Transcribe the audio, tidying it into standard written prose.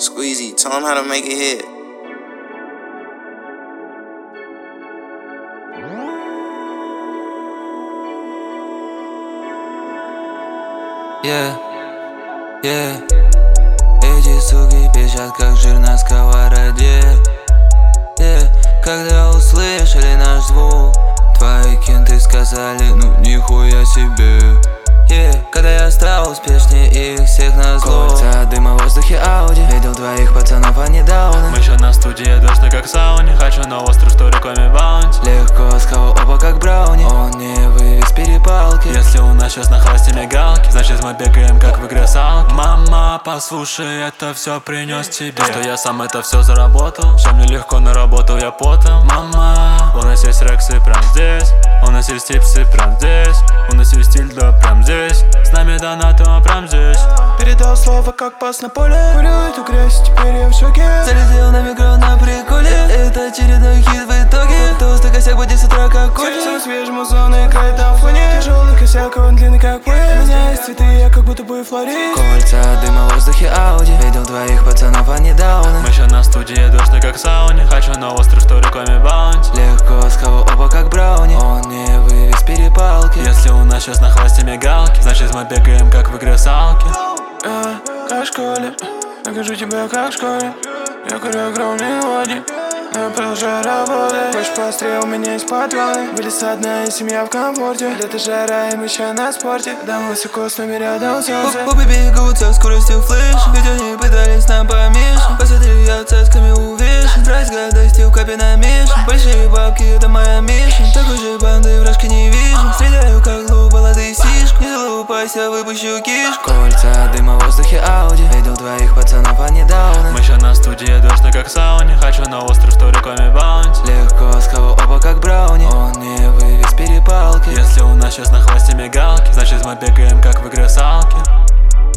Squeezy, tell him how to make it hit. Эти суки пищат, как жир на сковороде. Когда услышали наш звук, твои кенты сказали, ну нихуя себе. Когда я стал успешнее их всех назло. Кольца дыма в воздухе Ауди. Видел двоих пацанов, они дауны. Мы еще на студии, дождь как в сауне. Хочу на остров, что руками баунти. Легко с кого оба как брауни. Он не вывез перепалки. Если у нас сейчас на хвосте мигалки, значит мы бегаем как в игре салки. Мама, послушай, это все принес тебе. Что я сам это все заработал. Что мне легко наработал я потом. Мама, у нас есть рексы прям здесь. У нас есть типсы прям здесь. У нас есть стиль, да, прям здесь. С нами донатом прям здесь. Передал слово как пас на поле. Курю эту грязь, теперь я в шоке. Залетел на микро на приколе. Это очередной хит в итоге. Толстый косяк будет с утра как кофе. Все свежим музон играет на фоне. Тяжелый косяк, он длинный как поезд. У меня есть цветы, я как будто бы флорист. Кольца дыма в воздухе Ауди. Видел двоих пацанов, они дауны. Мы еще на студии, дождь как в сауне. Хочу на остров, что руками баунти. Легко с кого оба как брауни. Он не вывез перепалки. Если у нас сейчас на хвосте мигалки, значит мы бегаем как в игре салки. Как в школе, накажу тебя как в школе. Я курю огромные води, но я продолжаю работать. Хочешь поострее, у меня есть патроны. Были со дна и семья в комфорте. Лето жара и мы еще на спорте. Дам высоко с нами рядом солнце. Пупы бегут со скоростью флэш. Ведь они пытались нам помешать. Посмотри, я цацками увешан. Прайс гадости в капе намешан. Большие бабки, это моя миша. Такой же банды вражки не вижу. Стреляю как глупо, лады сишку. Не залупайся, выпущу кишку. Кольца дыма в воздухе Ауди. Видел двоих пацанов, они дауны. Мы еще на студии, дождь как в сауне. Хочу на остров, что руками баунти. Легко с кого оба как брауни. Он не вывез перепалки. Если у нас сейчас на хвосте мигалки, значит мы бегаем как в игре салки.